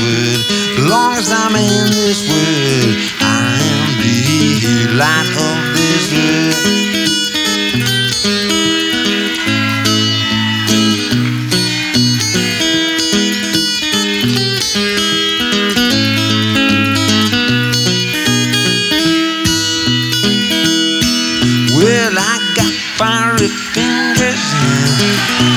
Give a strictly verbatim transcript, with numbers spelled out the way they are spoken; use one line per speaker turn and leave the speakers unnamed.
world. As long as I'm in this world, I am the light of this world.